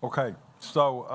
Okay, so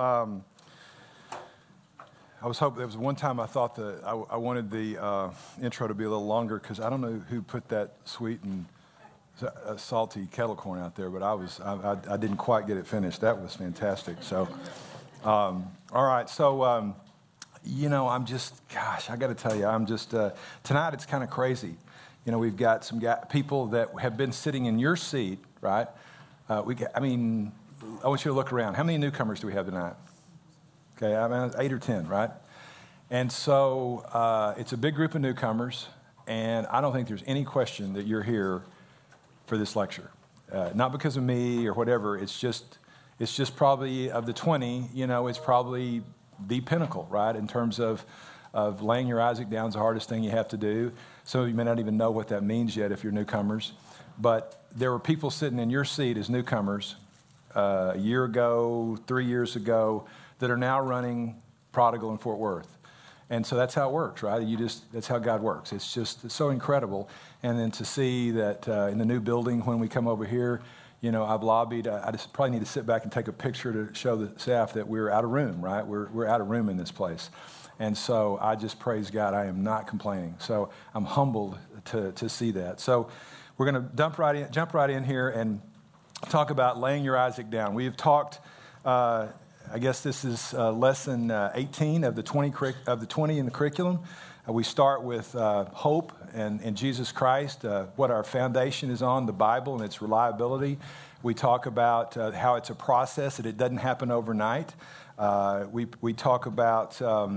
I was hoping, there was one time I thought that I wanted the intro to be a little longer because I don't know who put that sweet and salty kettle corn out there, but I didn't quite get it finished. That was fantastic. So, all right, so, I'm just, gosh, I got to tell you, tonight it's kind of crazy. We've got some people that have been sitting in your seat, right? I want you to look around. How many newcomers do we have tonight? Okay, 8 or 10, right? And so it's a big group of newcomers, and I don't think there's any question that you're here for this lecture. Not because of me or whatever. It's just probably of the 20. It's probably the pinnacle, right? In terms of laying your Isaac down is the hardest thing you have to do. Some of you may not even know what that means yet if you're newcomers. But there were people sitting in your seat as newcomers a year ago, 3 years ago, that are now running Prodigal in Fort Worth. And so that's how it works, right? That's how God works. It's so incredible. And then to see that in the new building when we come over here, I've lobbied. I just probably need to sit back and take a picture to show the staff that we're out of room, right? We're out of room in this place. And so I just praise God. I am not complaining. So I'm humbled to see that. So we're going to jump right in here and talk about laying your Isaac down. We have talked, I guess this is lesson 18 of the 20 in the curriculum. We start with hope and Jesus Christ, what our foundation is on, the Bible and its reliability. We talk about how it's a process, that it doesn't happen overnight. We talk about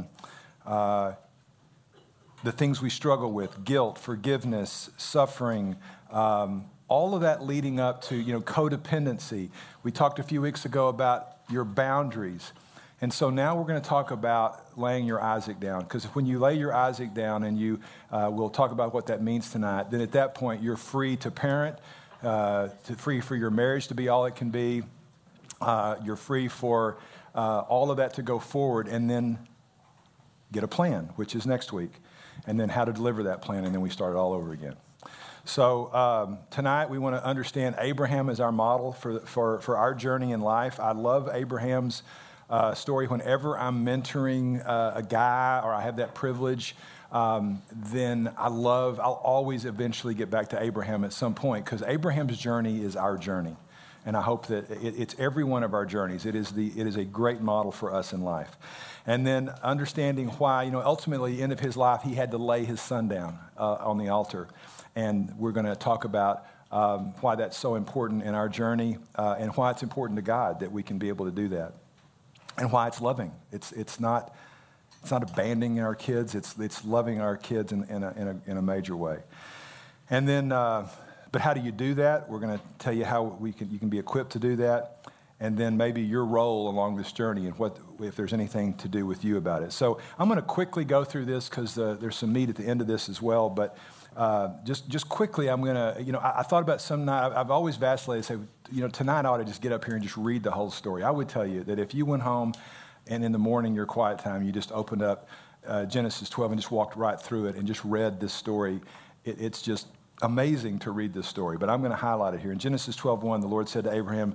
the things we struggle with, guilt, forgiveness, suffering, all of that leading up to, codependency. We talked a few weeks ago about your boundaries. And so now we're going to talk about laying your Isaac down. Because when you lay your Isaac down, and we'll talk about what that means tonight, then at that point you're free to parent, free for your marriage to be all it can be. You're free for all of that to go forward, and then get a plan, which is next week. And then how to deliver that plan, and then we start it all over again. So tonight we want to understand Abraham as our model for our journey in life. I love Abraham's story. Whenever I'm mentoring a guy or I have that privilege, then I'll always eventually get back to Abraham at some point, because Abraham's journey is our journey. And I hope that it's every one of our journeys. It is a great model for us in life. And then understanding why, ultimately, at the end of his life, he had to lay his son down on the altar. And we're going to talk about why that's so important in our journey, and why it's important to God that we can be able to do that, and why it's loving. It's not abandoning our kids. It's loving our kids in a major way. And then, but how do you do that? We're going to tell you how you can be equipped to do that. And then maybe your role along this journey, and if there's anything to do with you about it. So I'm going to quickly go through this because there's some meat at the end of this as well. But just quickly, I'm going to, I thought about some night. I've always vacillated, say, tonight I ought to just get up here and just read the whole story. I would tell you that if you went home and in the morning, your quiet time, you just opened up Genesis 12 and just walked right through it and just read this story, it's just amazing to read this story. But I'm going to highlight it here. In Genesis 12:1, the Lord said to Abraham,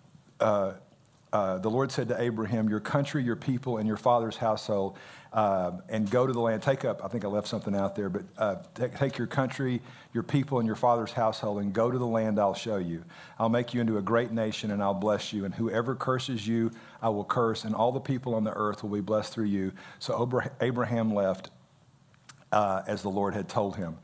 your country, your people, and your father's household, and go to the land. I think I left something out there, but take your country, your people, and your father's household, and go to the land I'll show you. I'll make you into a great nation, and I'll bless you. And whoever curses you, I will curse, and all the people on the earth will be blessed through you. So Abraham left as the Lord had told him.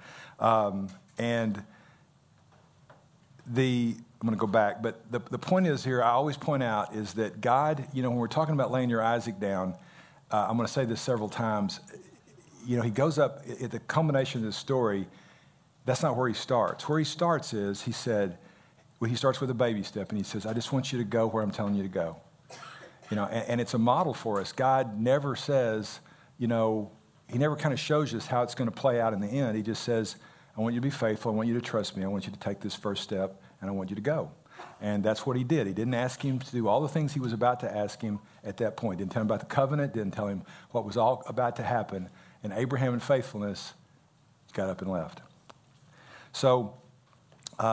I'm going to go back, but the point is here, I always point out, is that God, when we're talking about laying your Isaac down, I'm going to say this several times, he goes up, at the culmination of the story, that's not where he starts. Where he starts is, he starts with a baby step, and he says, I just want you to go where I'm telling you to go. And it's a model for us. God never says, he never kind of shows us how it's going to play out in the end. He just says, I want you to be faithful. I want you to trust me. I want you to take this first step, and I want you to go. And that's what he did. He didn't ask him to do all the things he was about to ask him at that point. Didn't tell him about the covenant. Didn't tell him what was all about to happen. And Abraham, in faithfulness, got up and left. So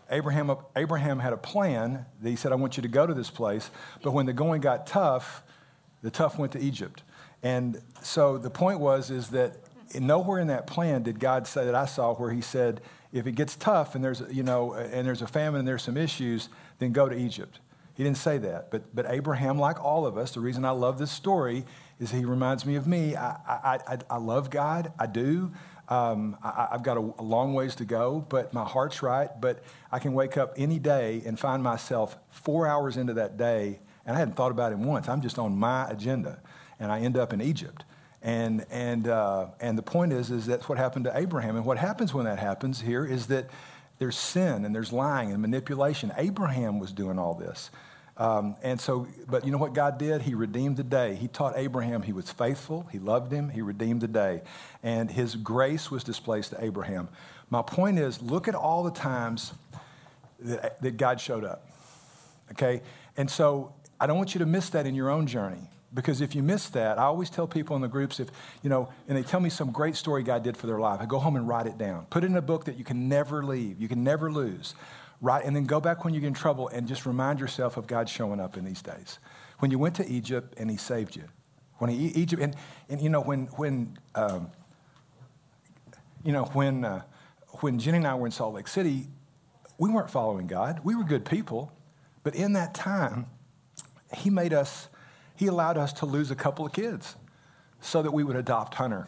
Abraham had a plan that he said, I want you to go to this place. But when the going got tough, the tough went to Egypt. And so the point is that nowhere in that plan did God say that I saw where he said, if it gets tough and there's a famine and there's some issues, then go to Egypt. He didn't say that. But Abraham, like all of us, the reason I love this story is he reminds me of me. I love God. I do. I've got a long ways to go, but my heart's right. But I can wake up any day and find myself 4 hours into that day, and I hadn't thought about him once. I'm just on my agenda, and I end up in Egypt. And the point is that's what happened to Abraham. And what happens when that happens here is that there's sin and there's lying and manipulation. Abraham was doing all this. But you know what God did? He redeemed the day. He taught Abraham he was faithful. He loved him. He redeemed the day. And his grace was displayed to Abraham. My point is, look at all the times that God showed up. Okay? And so I don't want you to miss that in your own journey. Because if you miss that, I always tell people in the groups, and they tell me some great story God did for their life, I go home and write it down. Put it in a book that you can never leave, you can never lose. Right? And then go back when you get in trouble and just remind yourself of God showing up in these days. When you went to Egypt and he saved you. When Jenny and I were in Salt Lake City, we weren't following God. We were good people. But in that time, he allowed us to lose a couple of kids so that we would adopt Hunter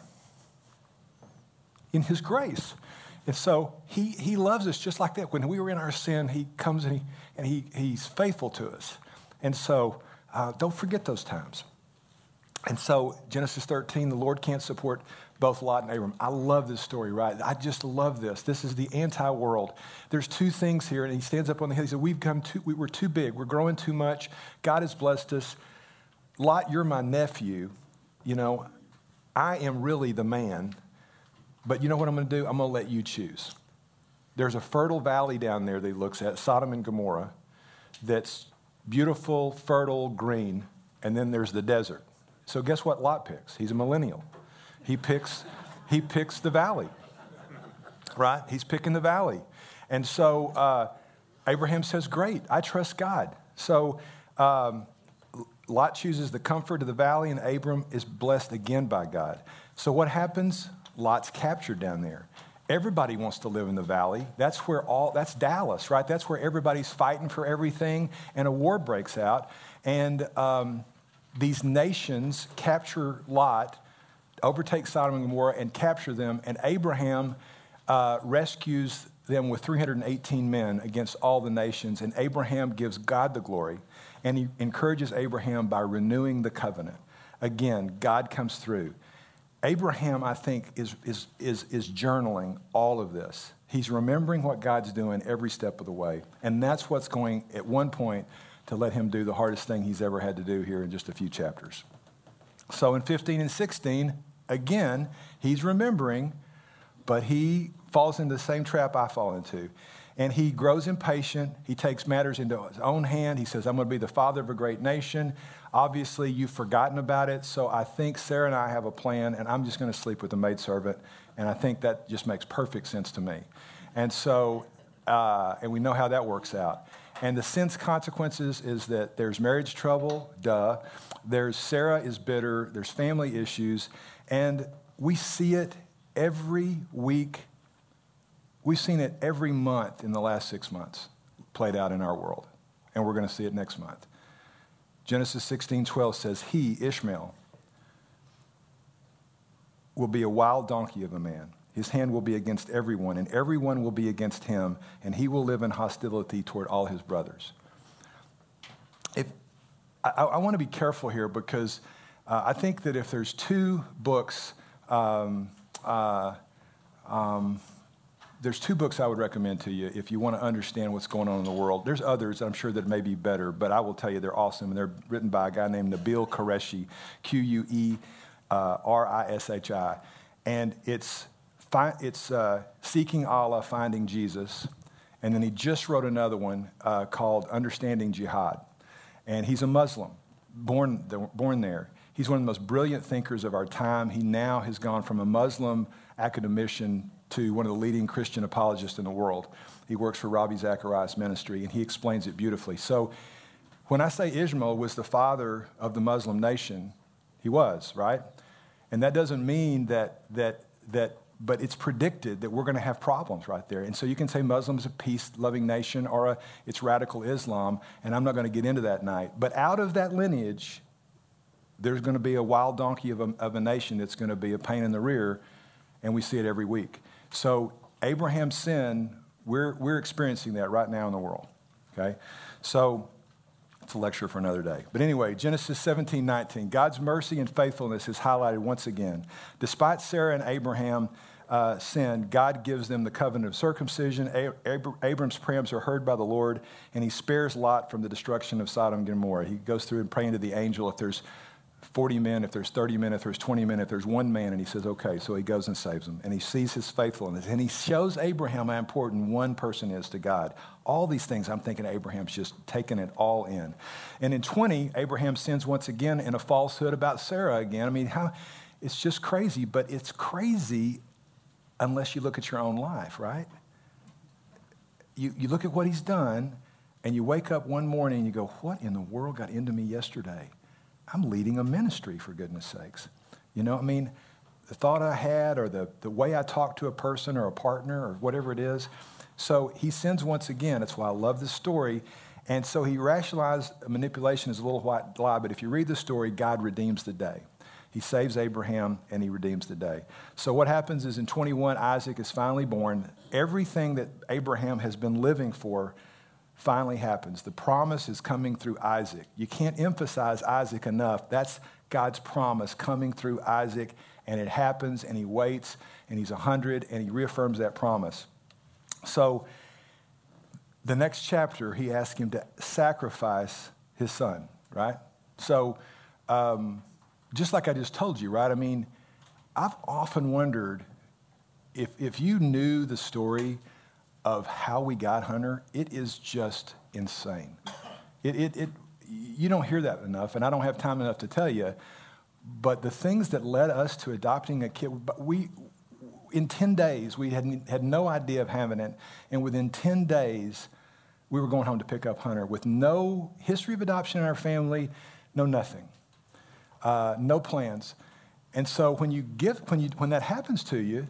in his grace. And so he loves us just like that. When we were in our sin, he comes and he's faithful to us. And so don't forget those times. And so Genesis 13, the Lord can't support both Lot and Abram. I love this story, right? I just love this. This is the anti-world. There's two things here, and he stands up on the hill. He said, we were too big. We're growing too much. God has blessed us. Lot, you're my nephew. I am really the man. But you know what I'm going to do? I'm going to let you choose. There's a fertile valley down there that he looks at, Sodom and Gomorrah, that's beautiful, fertile, green, and then there's the desert. So guess what Lot picks? He's a millennial. He picks the valley, right? He's picking the valley. And so Abraham says, great, I trust God. So Lot chooses the comfort of the valley, and Abram is blessed again by God. So what happens? Lot's captured down there. Everybody wants to live in the valley. That's Dallas, right? That's where everybody's fighting for everything, and a war breaks out. And these nations capture Lot, overtake Sodom and Gomorrah, and capture them. And Abraham rescues them with 318 men against all the nations. And Abraham gives God the glory. And he encourages Abraham by renewing the covenant. Again, God comes through. Abraham, I think, is journaling all of this. He's remembering what God's doing every step of the way. And that's what's going, at one point, to let him do the hardest thing he's ever had to do here in just a few chapters. So in 15 and 16, again, he's remembering, but he falls into the same trap I fall into. And he grows impatient. He takes matters into his own hand. He says, I'm going to be the father of a great nation. Obviously, you've forgotten about it, so I think Sarah and I have a plan, and I'm just going to sleep with the maidservant, and I think that just makes perfect sense to me. And so, and we know how that works out. And the sin's consequences is that there's marriage trouble, there's Sarah is bitter, there's family issues, and we see it every week. We've seen it every month in the last 6 months played out in our world, and we're going to see it next month. Genesis 16:12 says, he, Ishmael, will be a wild donkey of a man. His hand will be against everyone, and everyone will be against him, and he will live in hostility toward all his brothers. I want to be careful here because I think that if there's two books, there's two books I would recommend to you if you want to understand what's going on in the world. There's others I'm sure that may be better, but I will tell you they're awesome. And they're written by a guy named Nabil Qureshi, Querishi. And it's Seeking Allah, Finding Jesus. And then he just wrote another one called Understanding Jihad. And he's a Muslim, born there. He's one of the most brilliant thinkers of our time. He now has gone from a Muslim academician to one of the leading Christian apologists in the world. He works for Ravi Zacharias Ministry, and he explains it beautifully. So when I say Ishmael was the father of the Muslim nation, he was, right? And that doesn't mean that but it's predicted that we're going to have problems right there. And so you can say Muslim's a peace-loving nation or it's radical Islam, and I'm not going to get into that tonight. But out of that lineage, there's going to be a wild donkey of a nation that's going to be a pain in the rear, and we see it every week. So Abraham's sin, we're experiencing that right now in the world, okay? So it's a lecture for another day. But anyway, Genesis 17:19, God's mercy and faithfulness is highlighted once again. Despite Sarah and Abraham sin, God gives them the covenant of circumcision. Abram's prayers are heard by the Lord, and he spares Lot from the destruction of Sodom and Gomorrah. He goes through and praying to the angel if there's 40 men, if there's 30 men, if there's 20 men, if there's one man, and he says, okay, so he goes and saves them. And he sees his faithfulness, and he shows Abraham how important one person is to God. All these things, I'm thinking Abraham's just taking it all in. And in 20, Abraham sins once again in a falsehood about Sarah again. I mean, it's just crazy, but it's crazy unless you look at your own life, right? You look at what he's done, and you wake up one morning and you go, what in the world got into me yesterday? I'm leading a ministry, for goodness sakes. You know, I mean, the thought I had or the way I talk to a person or a partner or whatever it is. So he sins once again. That's why I love this story. And so he rationalized manipulation as a little white lie, but if you read the story, God redeems the day. He saves Abraham, and he redeems the day. So what happens is in 21, Isaac is finally born. Everything that Abraham has been living for finally happens. The promise is coming through Isaac. You can't emphasize Isaac enough. That's God's promise coming through Isaac, and it happens, and he waits, and he's 100, and he reaffirms that promise. So the next chapter, he asks him to sacrifice his son, right? So just like I just told you, right? I mean, I've often wondered if you knew the story of how we got Hunter, it is just insane. You don't hear that enough, and I don't have time enough to tell you, but the things that led us to adopting a kid, in 10 days, we had no idea of having it, and within 10 days, we were going home to pick up Hunter with no history of adoption in our family, no nothing, no plans. And so when that happens to you,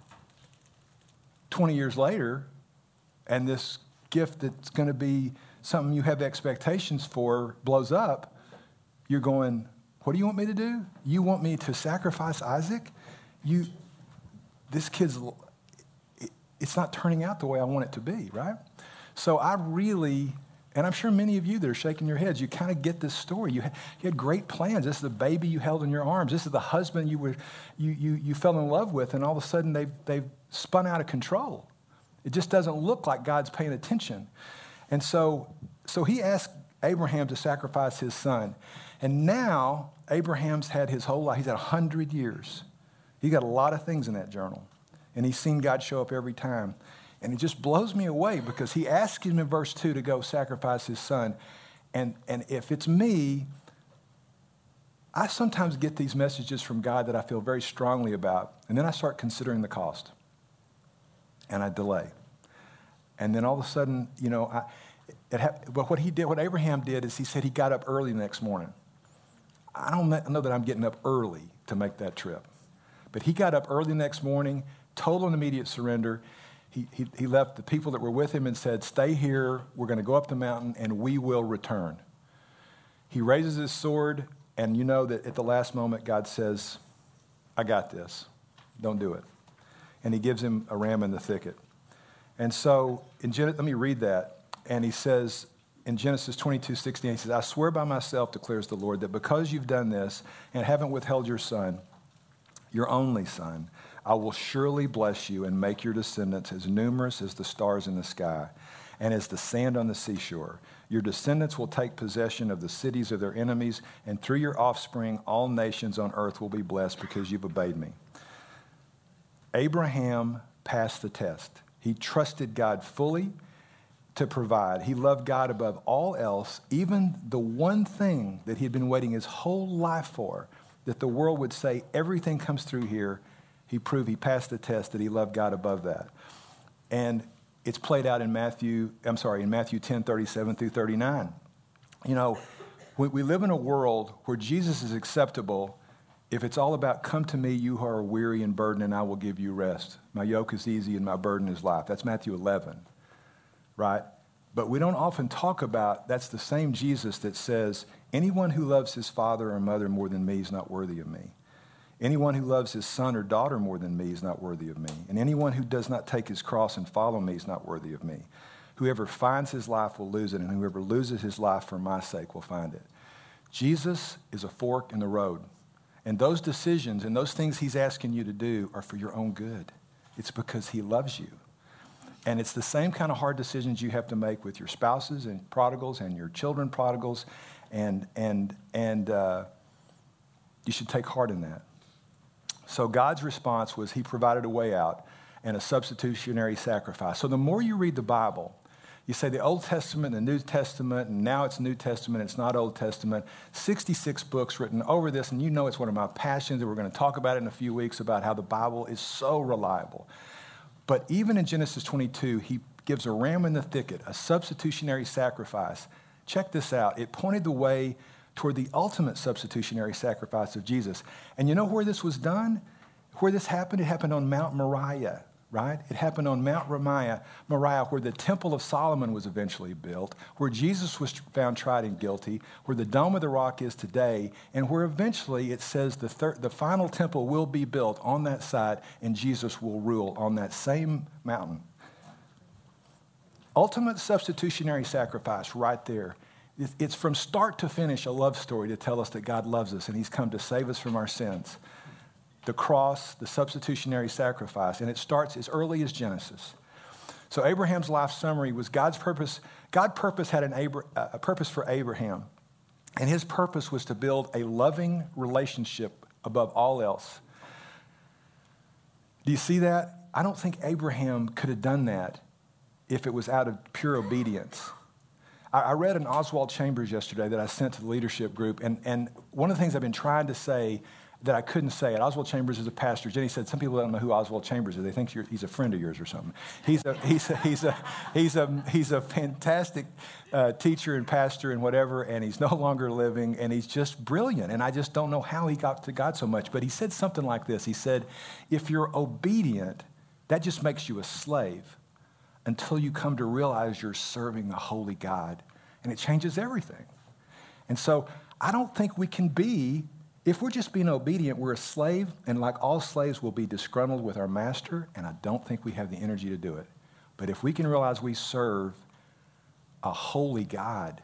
20 years later, and this gift that's going to be something you have expectations for blows up, you're going, what do you want me to do? You want me to sacrifice Isaac? This kid's, it's not turning out the way I want it to be, right? So I really, and I'm sure many of you that are shaking your heads, you kind of get this story. You had great plans. This is the baby you held in your arms. This is the husband you fell in love with, and all of a sudden they've spun out of control. It just doesn't look like God's paying attention. And so he asked Abraham to sacrifice his son. And now Abraham's had his whole life. He's had 100 years. He got a lot of things in that journal. And he's seen God show up every time. And it just blows me away because he asked him in verse 2 to go sacrifice his son. And if it's me, I sometimes get these messages from God that I feel very strongly about. And then I start considering the cost. And I delay. And then all of a sudden, you know, but what Abraham did is he said he got up early the next morning. I don't know that I'm getting up early to make that trip. But he got up early the next morning, total and immediate surrender. He left the people that were with him and said, stay here, we're going to go up the mountain, and we will return. He raises his sword, and you know that at the last moment, God says, I got this. Don't do it. And he gives him a ram in the thicket. And so, let me read that. And he says, in Genesis 22:16, he says, I swear by myself, declares the Lord, that because you've done this and haven't withheld your son, your only son, I will surely bless you and make your descendants as numerous as the stars in the sky and as the sand on the seashore. Your descendants will take possession of the cities of their enemies, and through your offspring, all nations on earth will be blessed because you've obeyed me. Abraham passed the test. He trusted God fully to provide. He loved God above all else, even the one thing that he had been waiting his whole life for, that the world would say everything comes through here. he proved he passed the test that he loved God above that. And it's played out in Matthew 10, 37 through 39. You know, we live in a world where Jesus is acceptable if it's all about, come to me, you who are weary and burdened, and I will give you rest. My yoke is easy and my burden is light. That's Matthew 11, right? But we don't often talk about, that's the same Jesus that says, anyone who loves his father or mother more than me is not worthy of me. Anyone who loves his son or daughter more than me is not worthy of me. And anyone who does not take his cross and follow me is not worthy of me. Whoever finds his life will lose it, and whoever loses his life for my sake will find it. Jesus is a fork in the road. And those decisions and those things he's asking you to do are for your own good. It's because he loves you. And it's the same kind of hard decisions you have to make with your spouses and prodigals and your children prodigals. And you should take heart in that. So God's response was he provided a way out and a substitutionary sacrifice. So the more you read the Bible, you say the Old Testament and the New Testament, and now it's New Testament, it's not Old Testament, 66 books written over this, and you know it's one of my passions, and we're going to talk about it in a few weeks about how the Bible is so reliable. But even in Genesis 22, he gives a ram in the thicket, a substitutionary sacrifice. Check this out. It pointed the way toward the ultimate substitutionary sacrifice of Jesus. And you know where this was done? Where this happened? It happened on Mount Moriah, right? It happened on Mount Moriah, where the Temple of Solomon was eventually built, where Jesus was found tried and guilty, where the Dome of the Rock is today, and where eventually it says the final temple will be built on that site, and Jesus will rule on that same mountain. Ultimate substitutionary sacrifice right there. It's from start to finish a love story to tell us that God loves us and he's come to save us from our sins. The cross, the substitutionary sacrifice, and it starts as early as Genesis. So Abraham's life summary was God's purpose. God's purpose had a purpose for Abraham, and his purpose was to build a loving relationship above all else. Do you see that? I don't think Abraham could have done that if it was out of pure obedience. I read an Oswald Chambers yesterday that I sent to the leadership group, and one of the things I've been trying to say that I couldn't say it. Oswald Chambers is a pastor. Jenny said some people don't know who Oswald Chambers is. They think he's a friend of yours or something. He's a fantastic teacher and pastor and whatever, and he's no longer living, and he's just brilliant. And I just don't know how he got to God so much. But he said something like this. He said, if you're obedient, that just makes you a slave until you come to realize you're serving a holy God. And it changes everything. And so I don't think we can be, if we're just being obedient, we're a slave, and like all slaves, we'll be disgruntled with our master, and I don't think we have the energy to do it. But if we can realize we serve a holy God,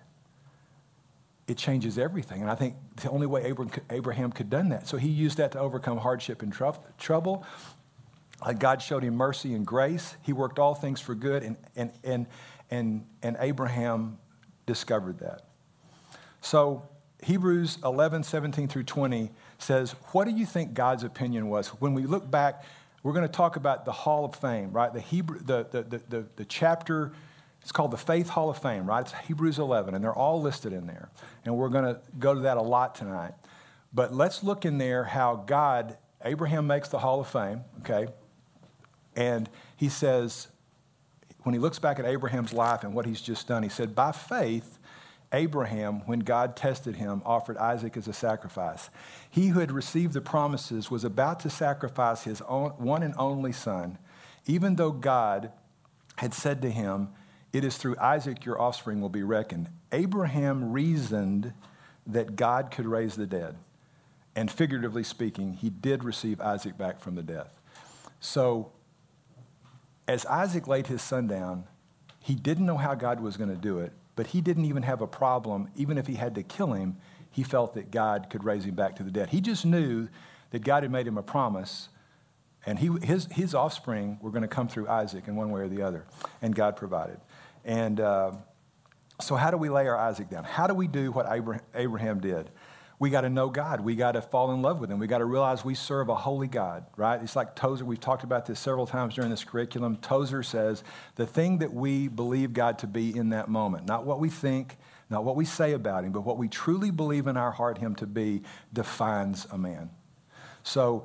it changes everything. And I think the only way Abraham could have done that. So he used that to overcome hardship and trouble. God showed him mercy and grace. He worked all things for good, and Abraham discovered that. So Hebrews 11, 17 through 20 says, what do you think God's opinion was? When we look back, we're going to talk about the Hall of Fame, right? The chapter, it's called the Faith Hall of Fame, right? It's Hebrews 11, and they're all listed in there. And we're going to go to that a lot tonight. But let's look in there how Abraham makes the Hall of Fame, okay? And he says, when he looks back at Abraham's life and what he's just done, he said, by faith, Abraham, when God tested him, offered Isaac as a sacrifice. He who had received the promises was about to sacrifice his own one and only son, even though God had said to him, it is through Isaac your offspring will be reckoned. Abraham reasoned that God could raise the dead. And figuratively speaking, he did receive Isaac back from the death. So as Isaac laid his son down, he didn't know how God was going to do it, but he didn't even have a problem. Even if he had to kill him, he felt that God could raise him back to the dead. He just knew that God had made him a promise, and his offspring were going to come through Isaac in one way or the other, and God provided. And so how do we lay our Isaac down? How do we do what Abraham did? We got to know God. We got to fall in love with him. We got to realize we serve a holy God, right? It's like Tozer. We've talked about this several times during this curriculum. Tozer says the thing that we believe God to be in that moment, not what we think, not what we say about him, but what we truly believe in our heart him to be, defines a man. So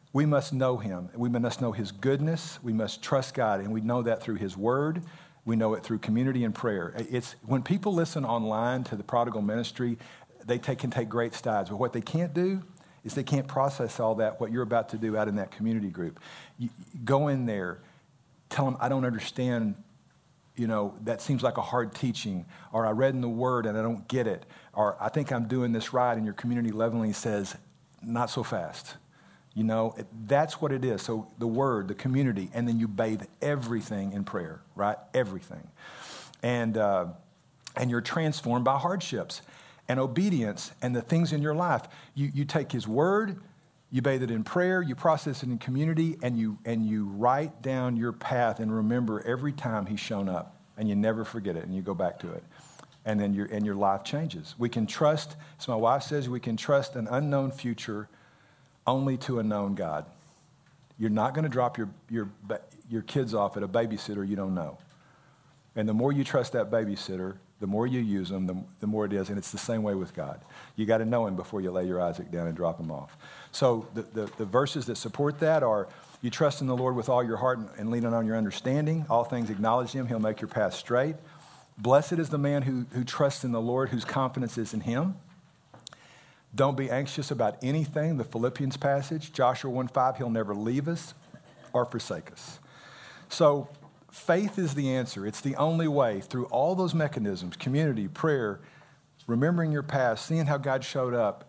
We must know him. We must know his goodness. We must trust God, and we know that through his word. We know it through community and prayer. It's when people listen online to the Prodigal Ministry, they can take great strides. But what they can't do is they can't process all that, what you're about to do out in that community group. You go in there, tell them, I don't understand, that seems like a hard teaching, or I read in the word and I don't get it, or I think I'm doing this right, and your community lovingly says, not so fast. That's what it is. So the word, the community, and then you bathe everything in prayer, right? Everything. And you're transformed by hardships and obedience and the things in your life. You take his word, you bathe it in prayer, you process it in community, and you write down your path and remember every time he's shown up, and you never forget it, and you go back to it. And then your life changes. We can trust, as my wife says, we can trust an unknown future only to a known God. You're not going to drop your kids off at a babysitter you don't know. And the more you trust that babysitter, the more you use them, the more it is. And it's the same way with God. You got to know him before you lay your Isaac down and drop him off. So the verses that support that are, you trust in the Lord with all your heart and lean on your understanding. All things acknowledge him. He'll make your path straight. Blessed is the man who trusts in the Lord, whose confidence is in him. Don't be anxious about anything, the Philippians passage, Joshua 1:5, he'll never leave us or forsake us. So faith is the answer. It's the only way through all those mechanisms, community, prayer, remembering your past, seeing how God showed up,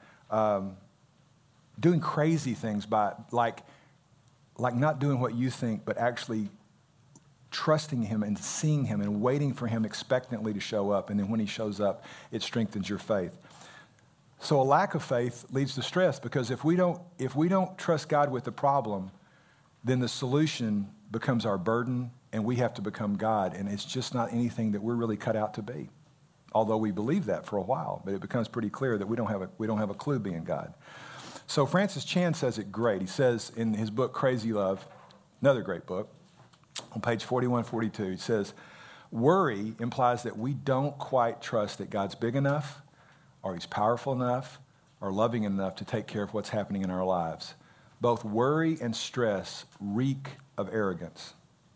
doing crazy things by like not doing what you think, but actually trusting him and seeing him and waiting for him expectantly to show up. And then when he shows up, it strengthens your faith. So a lack of faith leads to stress, because if we don't trust God with the problem, then the solution becomes our burden, and we have to become God, and it's just not anything that we're really cut out to be. Although we believe that for a while, but it becomes pretty clear that we don't have a clue being God. So Francis Chan says it great. He says in his book Crazy Love, another great book, on page 41, 42, he says, worry implies that we don't quite trust that God's big enough, or he's powerful enough, or loving enough to take care of what's happening in our lives. Both worry and stress reek of arrogance.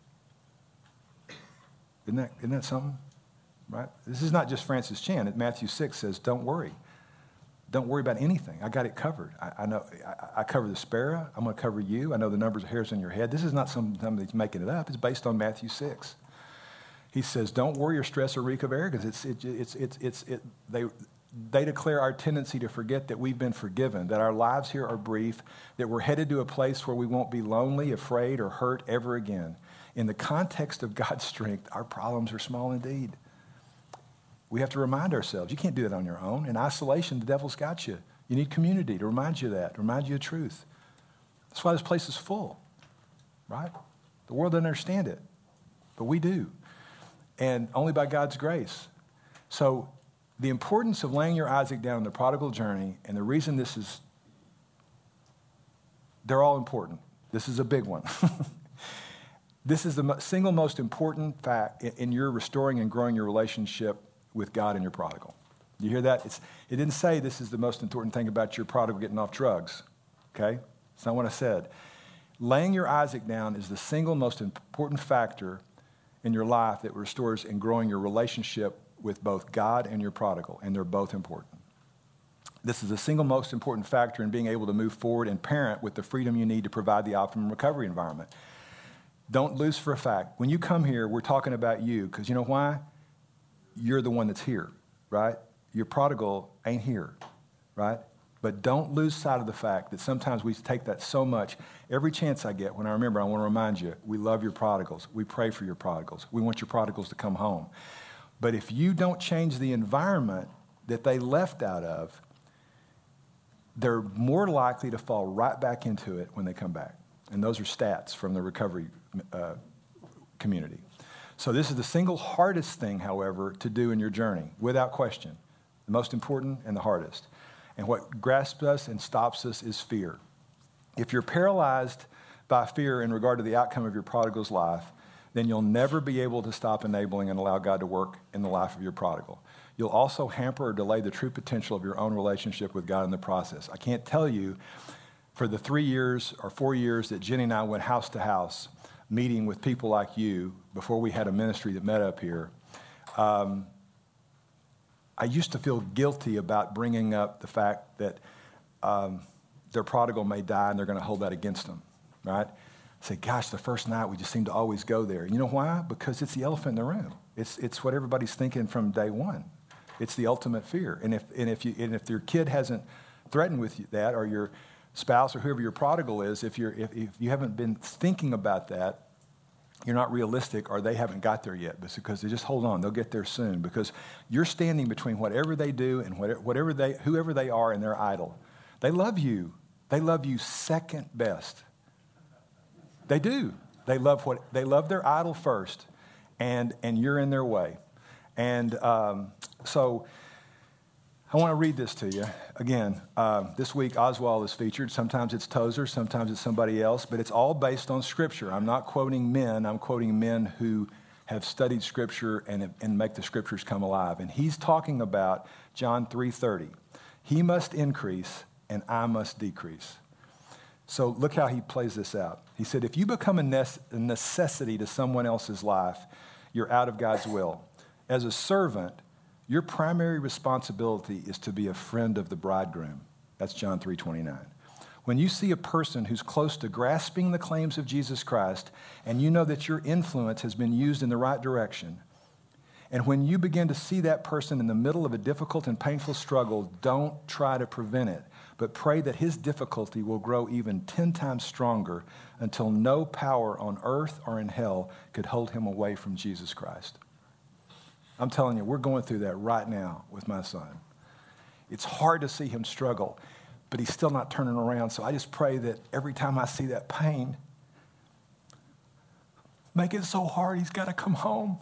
Isn't that something? Right? This is not just Francis Chan. Matthew 6 says, don't worry. Don't worry about anything. I got it covered. I know I cover the sparrow. I'm going to cover you. I know the numbers of hairs on your head. This is not something that's making it up. It's based on Matthew 6. He says, don't worry or stress or reek of arrogance. They declare our tendency to forget that we've been forgiven, that our lives here are brief, that we're headed to a place where we won't be lonely, afraid, or hurt ever again. In the context of God's strength, our problems are small indeed. We have to remind ourselves, you can't do that on your own. In isolation, the devil's got you. You need community to remind you of that, to remind you of truth. That's why this place is full, right? The world doesn't understand it, but we do. And only by God's grace. So the importance of laying your Isaac down on the prodigal journey, and the reason they're all important. This is a big one. This is the single most important fact in your restoring and growing your relationship with God and your prodigal. You hear that? It didn't say this is the most important thing about your prodigal getting off drugs, okay? It's not what I said. Laying your Isaac down is the single most important factor in your life that restores and growing your relationship with both God and your prodigal, and they're both important. This is the single most important factor in being able to move forward and parent with the freedom you need to provide the optimum recovery environment. Don't lose for a fact. When you come here, we're talking about you, because you know why? You're the one that's here, right? Your prodigal ain't here, right? But don't lose sight of the fact that sometimes we take that so much. Every chance I get, when I remember, I want to remind you, we love your prodigals. We pray for your prodigals. We want your prodigals to come home. But if you don't change the environment that they left out of, they're more likely to fall right back into it when they come back. And those are stats from the recovery community. So this is the single hardest thing, however, to do in your journey, without question. The most important and the hardest. And what grasps us and stops us is fear. If you're paralyzed by fear in regard to the outcome of your prodigal's life, then you'll never be able to stop enabling and allow God to work in the life of your prodigal. You'll also hamper or delay the true potential of your own relationship with God in the process. I can't tell you for the 3 years or 4 years that Jenny and I went house to house, meeting with people like you before we had a ministry that met up here, I used to feel guilty about bringing up the fact that their prodigal may die and they're going to hold that against them, right? I say, gosh, the first night we just seem to always go there. You know why? Because it's the elephant in the room. It's what everybody's thinking from day one. It's the ultimate fear. And if your kid hasn't threatened with that, or your spouse or whoever your prodigal is, if you haven't been thinking about that, you're not realistic, or they haven't got there yet. But because they just hold on, they'll get there soon. Because you're standing between whatever they do and whoever they are and their idol. They love you. They love you second best. They do. They love their idol first, and you're in their way. And so I want to read this to you. Again, this week Oswald is featured. Sometimes it's Tozer, sometimes it's somebody else, but it's all based on Scripture. I'm not quoting men. I'm quoting men who have studied Scripture and make the Scriptures come alive. And he's talking about John 3:30. He must increase and I must decrease. So look how he plays this out. He said, if you become a necessity to someone else's life, you're out of God's will. As a servant, your primary responsibility is to be a friend of the bridegroom. That's John 3:29. When you see a person who's close to grasping the claims of Jesus Christ, and you know that your influence has been used in the right direction, and when you begin to see that person in the middle of a difficult and painful struggle, don't try to prevent it, but pray that his difficulty will grow even 10 times stronger until no power on earth or in hell could hold him away from Jesus Christ. I'm telling you, we're going through that right now with my son. It's hard to see him struggle, but he's still not turning around. So I just pray that every time I see that pain, make it so hard he's got to come home.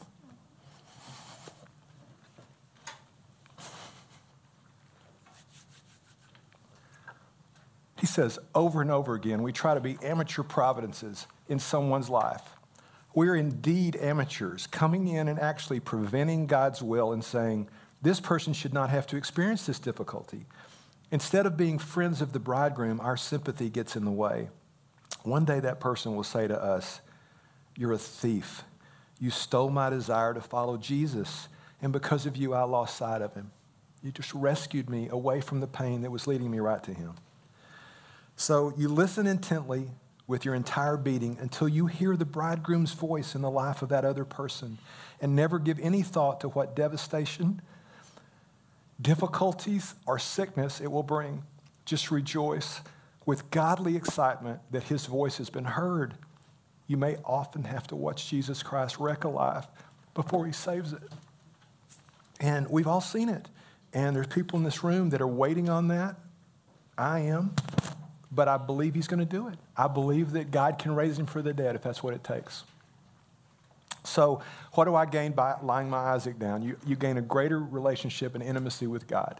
He says over and over again, we try to be amateur providences in someone's life. We're indeed amateurs, coming in and actually preventing God's will and saying, this person should not have to experience this difficulty. Instead of being friends of the bridegroom, our sympathy gets in the way. One day that person will say to us, you're a thief. You stole my desire to follow Jesus, and because of you, I lost sight of him. You just rescued me away from the pain that was leading me right to him. So you listen intently with your entire being until you hear the bridegroom's voice in the life of that other person, and never give any thought to what devastation, difficulties, or sickness it will bring. Just rejoice with godly excitement that his voice has been heard. You may often have to watch Jesus Christ wreck a life before he saves it. And we've all seen it. And there's people in this room that are waiting on that. I am. But I believe he's going to do it. I believe that God can raise him for the dead if that's what it takes. So what do I gain by lying my Isaac down? You gain a greater relationship and intimacy with God.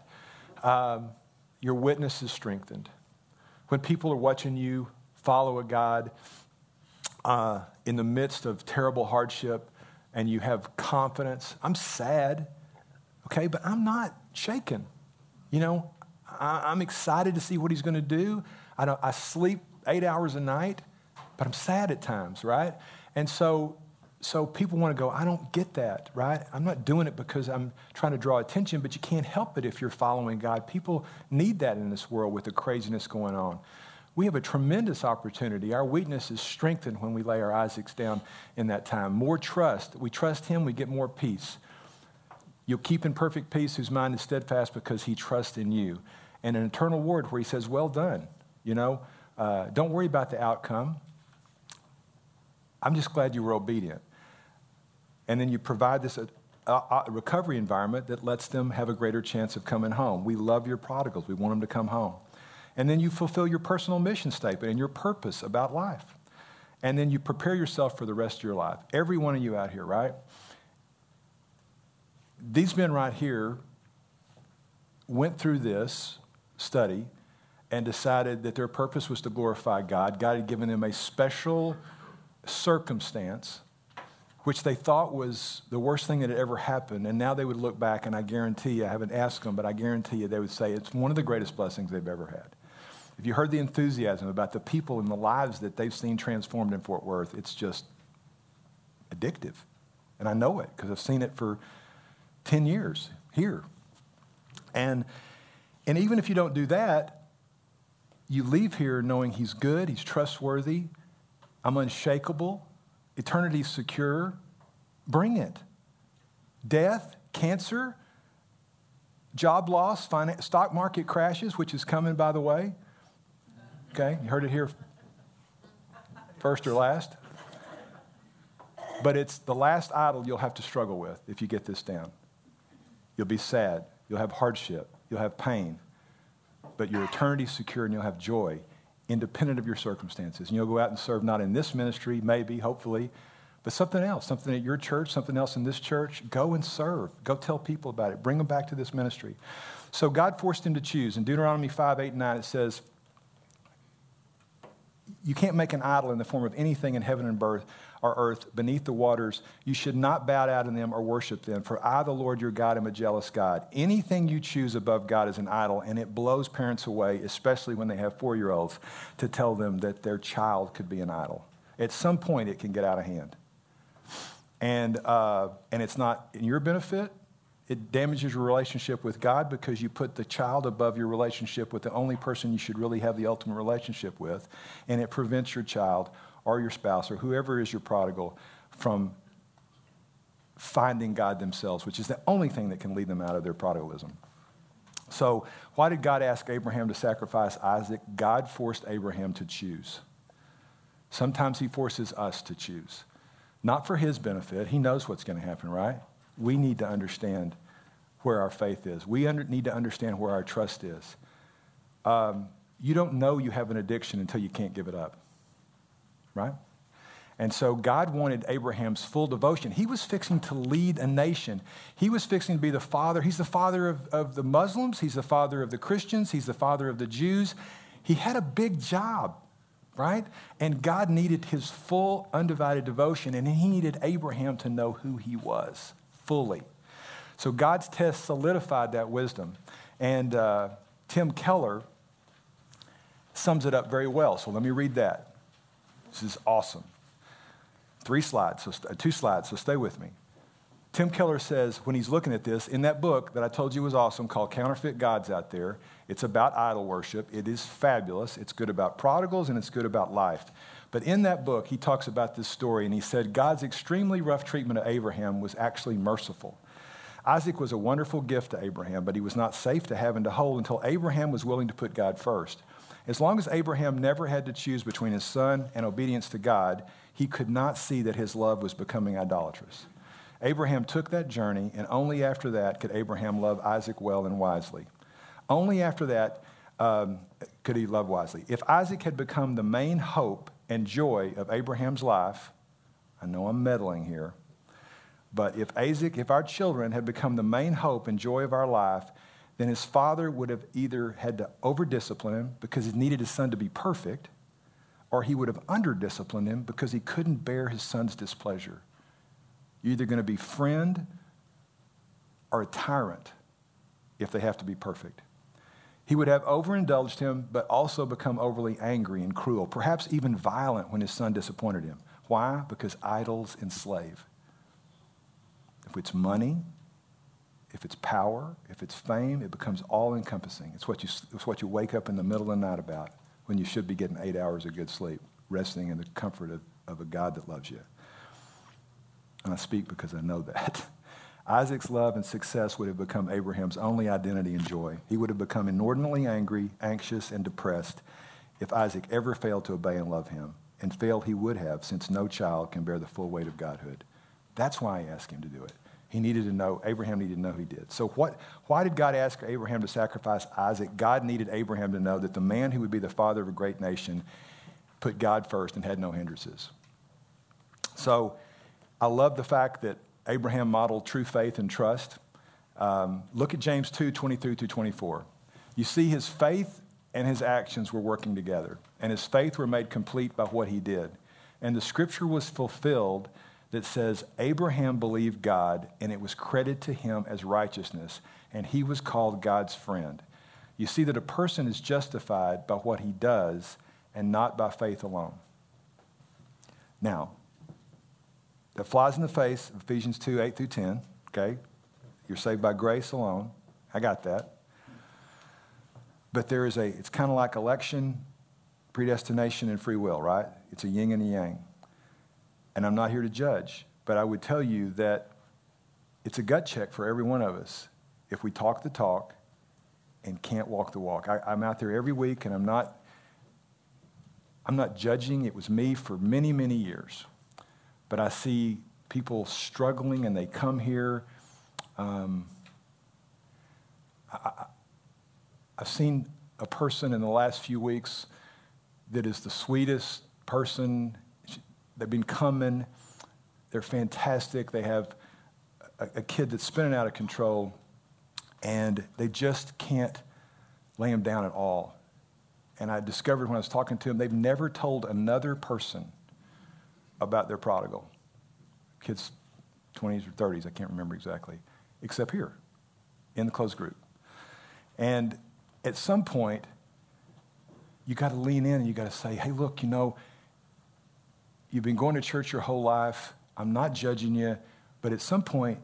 Your witness is strengthened. When people are watching you follow a God in the midst of terrible hardship and you have confidence, I'm sad, okay, but I'm not shaken. You know, I'm excited to see what he's going to do. I sleep 8 hours a night, but I'm sad at times, right? And so people want to go, I don't get that, right? I'm not doing it because I'm trying to draw attention, but you can't help it if you're following God. People need that in this world with the craziness going on. We have a tremendous opportunity. Our weakness is strengthened when we lay our Isaacs down in that time. More trust. We trust him, we get more peace. You'll keep in perfect peace whose mind is steadfast because he trusts in you. And an eternal word where he says, well done. You know, don't worry about the outcome. I'm just glad you were obedient. And then you provide this recovery environment that lets them have a greater chance of coming home. We love your prodigals. We want them to come home. And then you fulfill your personal mission statement and your purpose about life. And then you prepare yourself for the rest of your life. Every one of you out here, right? These men right here went through this study and decided that their purpose was to glorify God. God had given them a special circumstance, which they thought was the worst thing that had ever happened. And now they would look back, and I guarantee you, I haven't asked them, but I guarantee you they would say it's one of the greatest blessings they've ever had. If you heard the enthusiasm about the people and the lives that they've seen transformed in Fort Worth, it's just addictive. And I know it because I've seen it for 10 years here. And even if you don't do that, you leave here knowing he's good, he's trustworthy, I'm unshakable, eternity's secure. Bring it. Death, cancer, job loss, stock market crashes, which is coming, by the way. Okay, you heard it here first or last. But it's the last idol you'll have to struggle with if you get this down. You'll be sad. You'll have hardship. You'll have pain. But your eternity's secure and you'll have joy independent of your circumstances. And you'll go out and serve not in this ministry, maybe, hopefully, but something else, something at your church, something else in this church. Go and serve. Go tell people about it. Bring them back to this ministry. So God forced him to choose. In Deuteronomy 5, 8, and 9, it says, you can't make an idol in the form of anything in heaven and earth, beneath the waters. You should not bow down to them or worship them. For I, the Lord your God, am a jealous God. Anything you choose above God is an idol, and it blows parents away, especially when they have 4-year-olds, to tell them that their child could be an idol. At some point, it can get out of hand. And it's not in your benefit. It damages your relationship with God because you put the child above your relationship with the only person you should really have the ultimate relationship with, and it prevents your child or your spouse or whoever is your prodigal from finding God themselves, which is the only thing that can lead them out of their prodigalism. So why did God ask Abraham to sacrifice Isaac? God forced Abraham to choose. Sometimes he forces us to choose. Not for his benefit. He knows what's going to happen, right? We need to understand where our faith is. We need to understand where our trust is. You don't know you have an addiction until you can't give it up, right? And so God wanted Abraham's full devotion. He was fixing to lead a nation. He was fixing to be the father. He's the father of the Muslims. He's the father of the Christians. He's the father of the Jews. He had a big job, right? And God needed his full, undivided devotion, and he needed Abraham to know who he was fully. So God's test solidified that wisdom. And Tim Keller sums it up very well. So let me read that. This is awesome. 2 slides, so stay with me. Tim Keller says, when he's looking at this, in that book that I told you was awesome called Counterfeit Gods Out There, it's about idol worship. It is fabulous. It's good about prodigals and it's good about life. But in that book, he talks about this story, and he said God's extremely rough treatment of Abraham was actually merciful. Isaac was a wonderful gift to Abraham, but he was not safe to have and to hold until Abraham was willing to put God first. As long as Abraham never had to choose between his son and obedience to God, he could not see that his love was becoming idolatrous. Abraham took that journey, and only after that could Abraham love Isaac well and wisely. Only after that could he love wisely. If Isaac had become the main hope and joy of Abraham's life, I know I'm meddling here, but if our children had become the main hope and joy of our life, then his father would have either had to over-discipline him because he needed his son to be perfect, or he would have under-disciplined him because he couldn't bear his son's displeasure. You're either going to be friend or a tyrant if they have to be perfect. He would have overindulged him, but also become overly angry and cruel, perhaps even violent when his son disappointed him. Why? Because idols enslave. If it's money, if it's power, if it's fame, it becomes all-encompassing. It's what you wake up in the middle of the night about when you should be getting 8 hours of good sleep, resting in the comfort of a God that loves you. And I speak because I know that. Isaac's love and success would have become Abraham's only identity and joy. He would have become inordinately angry, anxious, and depressed if Isaac ever failed to obey and love him. And failed he would have, since no child can bear the full weight of godhood. That's why he asked him to do it. Abraham needed to know he did. So why did God ask Abraham to sacrifice Isaac? God needed Abraham to know that the man who would be the father of a great nation put God first and had no hindrances. So I love the fact that Abraham modeled true faith and trust. Look at James 2:23-24. You see his faith and his actions were working together, and his faith were made complete by what he did. And the scripture was fulfilled that says, Abraham believed God, and it was credited to him as righteousness, and he was called God's friend. you see that a person is justified by what he does and not by faith alone. Now, that flies in the face of Ephesians 2, 8 through 10, okay? You're saved by grace alone. I got that. But it's kind of like election, predestination, and free will, right? It's a yin and a yang. And I'm not here to judge, but I would tell you that it's a gut check for every one of us if we talk the talk and can't walk the walk. I'm out there every week, and I'm not judging. It was me for many, many years. But I see people struggling, and they come here. I've seen a person in the last few weeks that is the sweetest person. They've been coming. They're fantastic. They have a kid that's spinning out of control, and they just can't lay him down at all. And I discovered when I was talking to them, they've never told another person about their prodigal. Kids 20s or 30s, I can't remember exactly, except here in the closed group. And at some point, you got to lean in and you got to say, hey, look, you've been going to church your whole life. I'm not judging you, but at some point,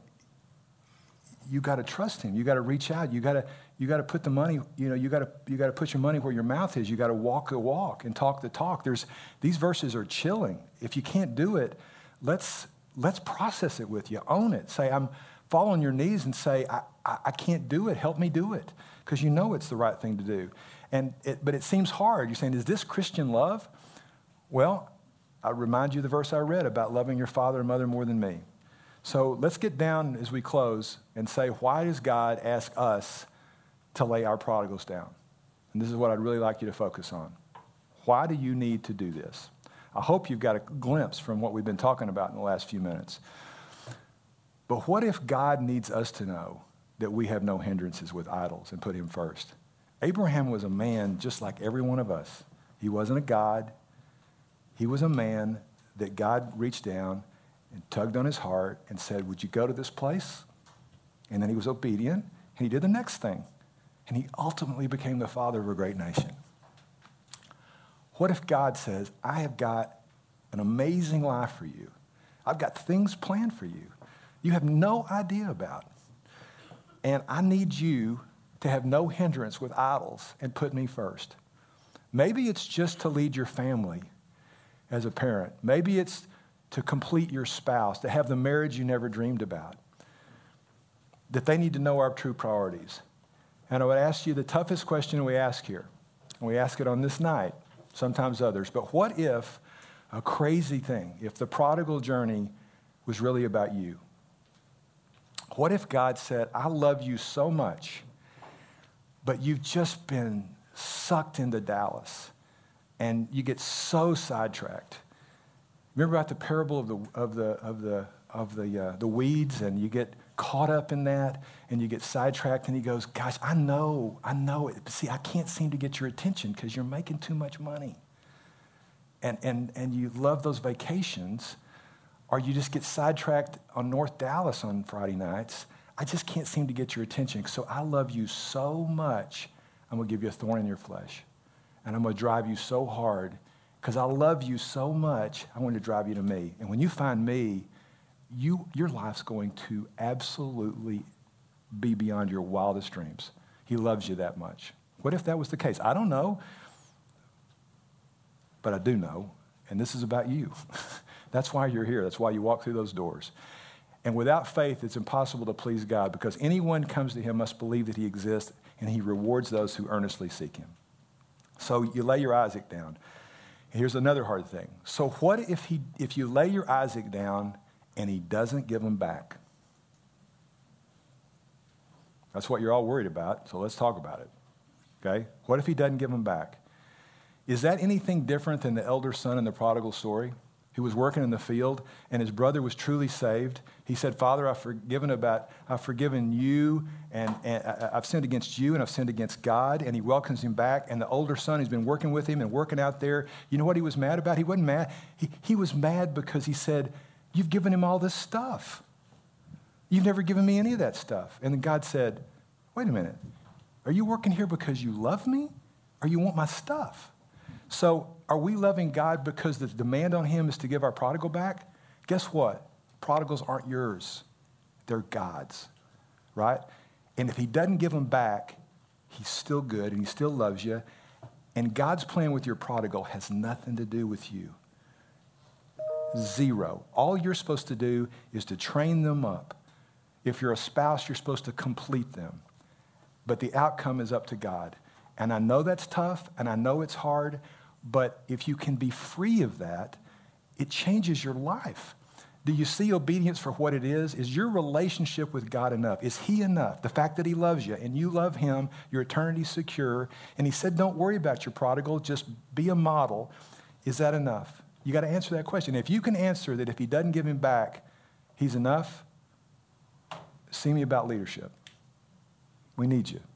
you got to trust him. You got to reach out. You got to put the money. You got to put your money where your mouth is. You got to walk the walk and talk the talk. These verses are chilling. If you can't do it, let's process it with you. Own it. Say, fall on your knees and say, I can't do it. Help me do it, because you know it's the right thing to do. But it seems hard. You're saying, is this Christian love? Well, I remind you of the verse I read about loving your father and mother more than me. So let's get down as we close and say, why does God ask us to lay our prodigals down? And this is what I'd really like you to focus on. Why do you need to do this? I hope you've got a glimpse from what we've been talking about in the last few minutes. But what if God needs us to know that we have no hindrances with idols and put him first? Abraham was a man just like every one of us. He wasn't a god. He was a man that God reached down and tugged on his heart and said, would you go to this place? And then he was obedient, and he did the next thing. And he ultimately became the father of a great nation. What if God says, I have got an amazing life for you. I've got things planned for you you have no idea about. And I need you to have no hindrance with idols and put me first. Maybe it's just to lead your family as a parent. Maybe it's to complete your spouse, to have the marriage you never dreamed about. That they need to know our true priorities. And I would ask you the toughest question we ask here, and we ask it on this night, sometimes others, but what if a crazy thing, if the prodigal journey was really about you? What if God said, I love you so much, but you've just been sucked into Dallas, and you get so sidetracked? Remember about the parable of the weeds, and you get caught up in that, and you get sidetracked, and he goes, gosh, I know it. But see, I can't seem to get your attention because you're making too much money. And you love those vacations, or you just get sidetracked on North Dallas on Friday nights. I just can't seem to get your attention. So I love you so much, I'm going to give you a thorn in your flesh. And I'm going to drive you so hard because I love you so much, I want to drive you to me. And when you find me, your life's going to absolutely be beyond your wildest dreams. He loves you that much. What if that was the case? I don't know, but I do know, and this is about you. That's why you're here. That's why you walk through those doors. And without faith, it's impossible to please God, because anyone comes to him must believe that he exists, and he rewards those who earnestly seek him. So you lay your Isaac down. Here's another hard thing. So what if you lay your Isaac down and he doesn't give him back? That's what you're all worried about, so let's talk about it. Okay? What if he doesn't give him back? Is that anything different than the elder son in the prodigal story, who was working in the field and his brother was truly saved? He said, Father, I've forgiven you, and I've sinned against you, and I've sinned against God. And he welcomes him back. And the older son who's been working with him and working out there, you know what he was mad about? He wasn't mad. He was mad because he said, you've given him all this stuff. You've never given me any of that stuff. And then God said, wait a minute. Are you working here because you love me or you want my stuff? So are we loving God because the demand on him is to give our prodigal back? Guess what? Prodigals aren't yours. They're God's, right? And if he doesn't give them back, he's still good and he still loves you. And God's plan with your prodigal has nothing to do with you. Zero. All you're supposed to do is to train them up. If you're a spouse, you're supposed to complete them. But the outcome is up to God. And I know that's tough, and I know it's hard, but if you can be free of that, it changes your life. Do you see obedience for what it is? Is your relationship with God enough? Is he enough? The fact that he loves you and you love him, your eternity's secure, and he said, don't worry about your prodigal, just be a model. Is that enough? You got to answer that question. If you can answer that if he doesn't give him back, he's enough, see me about leadership. We need you.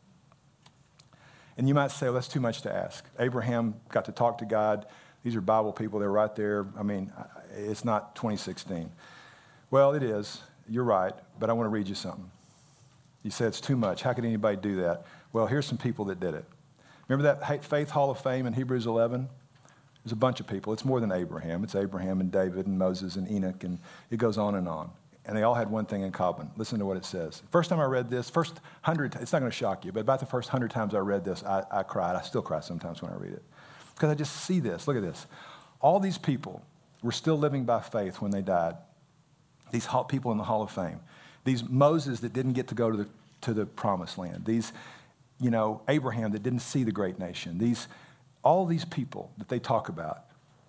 And you might say, well, that's too much to ask. Abraham got to talk to God. These are Bible people. They're right there. I mean, it's not 2016. Well, it is. You're right. But I want to read you something. You said it's too much. How could anybody do that? Well, here's some people that did it. Remember that Faith Hall of Fame in Hebrews 11? There's a bunch of people. It's more than Abraham. It's Abraham and David and Moses and Enoch, and it goes on and on. And they all had one thing in common. Listen to what it says. First time I read this, first 100, it's not going to shock you, but about the first 100 times I read this, I cried. I still cry sometimes when I read it. Because I just see this. Look at this. All these people were still living by faith when they died. These people in the Hall of Fame. These Moses that didn't get to go to the promised land. These, Abraham that didn't see the great nation. All these people that they talk about.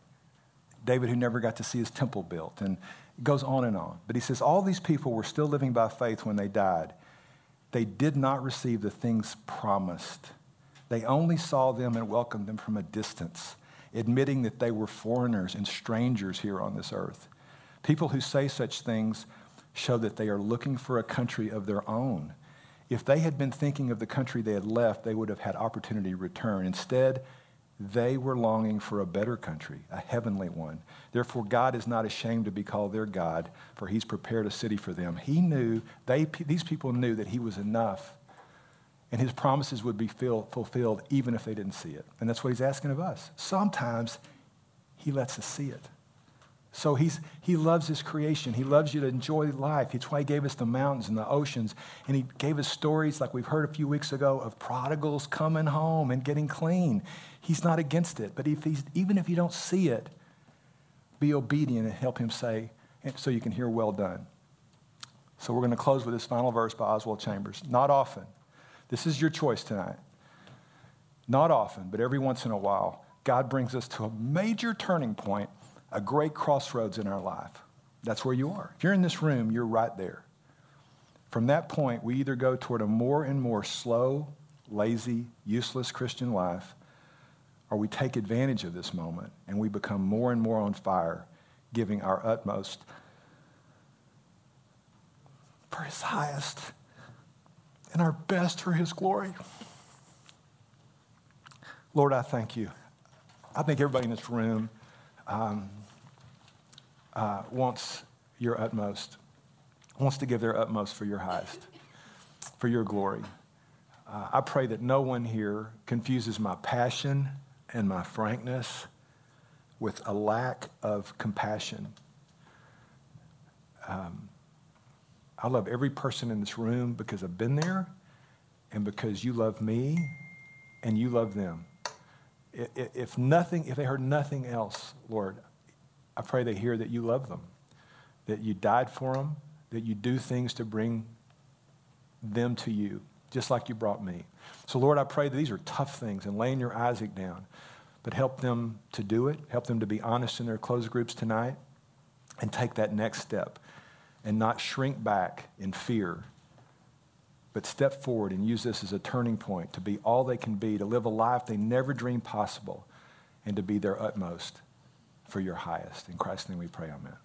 David who never got to see his temple built. And it goes on and on. But he says all these people were still living by faith when they died. They did not receive the things promised. They only saw them and welcomed them from a distance, admitting that they were foreigners and strangers here on this earth. People who say such things show that they are looking for a country of their own. If they had been thinking of the country they had left, they would have had opportunity to return. Instead, they were longing for a better country, a heavenly one. Therefore, God is not ashamed to be called their God, for he's prepared a city for them. He knew, these people knew that he was enough, and his promises would be fulfilled even if they didn't see it. And that's what he's asking of us. Sometimes he lets us see it. So he loves his creation. He loves you to enjoy life. That's why he gave us the mountains and the oceans. And he gave us stories like we've heard a few weeks ago of prodigals coming home and getting clean. He's not against it. But even if you don't see it, be obedient and help him say, so you can hear well done. So we're going to close with this final verse by Oswald Chambers. Not often. This is your choice tonight. Not often, but every once in a while, God brings us to a major turning point, a great crossroads in our life. That's where you are. If you're in this room, you're right there. From that point, we either go toward a more and more slow, lazy, useless Christian life, or we take advantage of this moment and we become more and more on fire, giving our utmost for his highest and our best for his glory. Lord, I thank you. I think everybody in this room wants your utmost, wants to give their utmost for your highest, for your glory. I pray that no one here confuses my passion and my frankness with a lack of compassion. I love every person in this room because I've been there and because you love me and you love them. If they heard nothing else, Lord, I pray they hear that you love them, that you died for them, that you do things to bring them to you, just like you brought me. So, Lord, I pray that these are tough things and laying your Isaac down, but help them to do it, help them to be honest in their closed groups tonight and take that next step and not shrink back in fear, but step forward and use this as a turning point to be all they can be, to live a life they never dreamed possible, and to be their utmost for your highest. In Christ's name we pray, amen.